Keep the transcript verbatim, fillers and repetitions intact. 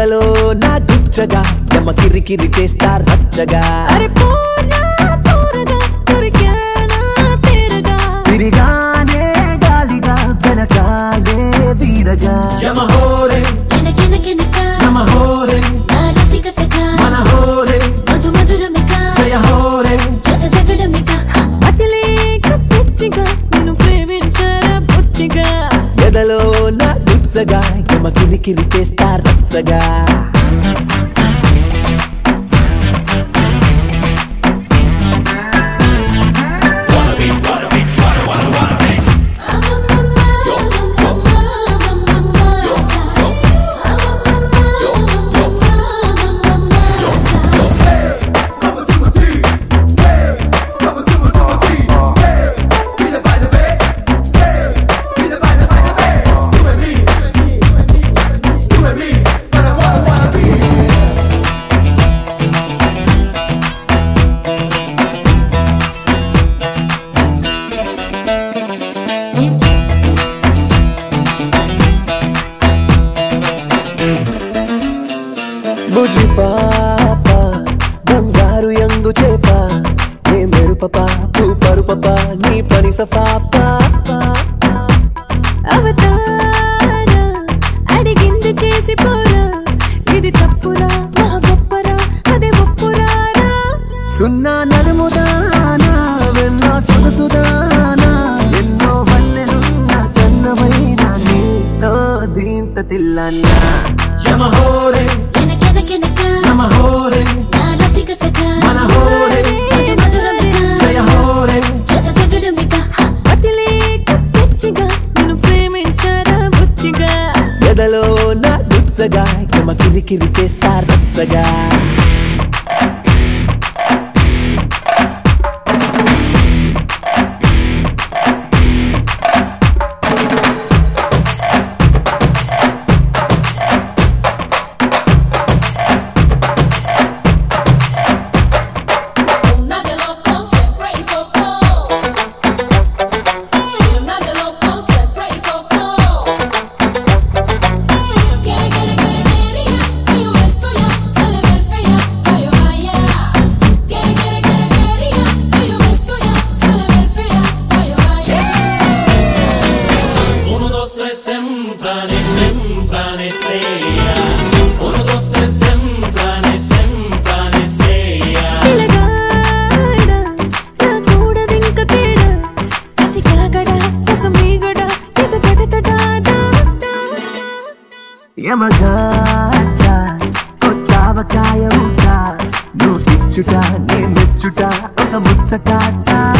ఎదలో నా గుచ్చగా యమ కిరికిరి చేస్తా రచ్చగా అరే పోరా పోరగా దొరికానా తీరగా తిరిగానే గాలిగా వెనకాలే వీరగా యమ హోరే కినకిన కినక యమ హోరే నా రసిక సఖ మన హోరే మధు మధురమిక జయ హోరే జగ జగడమిక అతిలేక పిచ్చిగా నిన్ను ప్రేమించరా బుచ్చిగా ఎదలో నా గుచ్చగా యమ కిరికిరి చేస్తా రచ్చగా బుజ్జి పాప బంగారు యంగు చేప ఏ మెరు పప పూపరు పప నీ పని సఫా పాప అవతారా అడిగింది చేసి పోరా ఇది తప్పురా మా గొప్పరా అదే ఒప్పురారా సున్నా నడుముదానా వెన్న సొగసుదానా ఎన్నో వల్లెలున్న కన్నమైనా నీతో దీంత తిల్లన్నా యమ హోరే కినకిన కినక యమ హోరే నా రసిక సఖ మన హోరే మధు మధురమిక జయ హోరే జగ జగడమిక అతిలేక పిచ్చిగా నిన్ను ప్రేమించరా బుచ్చిగా ఎదలో నా గుచ్చగా యమ కిరికిరి చేస్తా రచ్చగా Una de loco sempre y poco. Una de loco sempre y poco. Quiere, quiere, quiere, quería que yo me estoy ya, se le ve fea, que yo vaya. Quiere, quiere, quiere, quería que yo me estoy ya, se le ve fea, que yo vaya. Uno, dos, tres, semprane, semprane, sea. Uno, dos, tres, semprane, semprane, sea. పిలగాడా నా కూడదింక తేడా కసి కాగడా రసమీగడా ఇది గడతడాదా యమగాట కొత్తావకాయ ఊట నువ్వు ఇచ్చుట నే మెచ్చుట ఒక ముచ్చటాట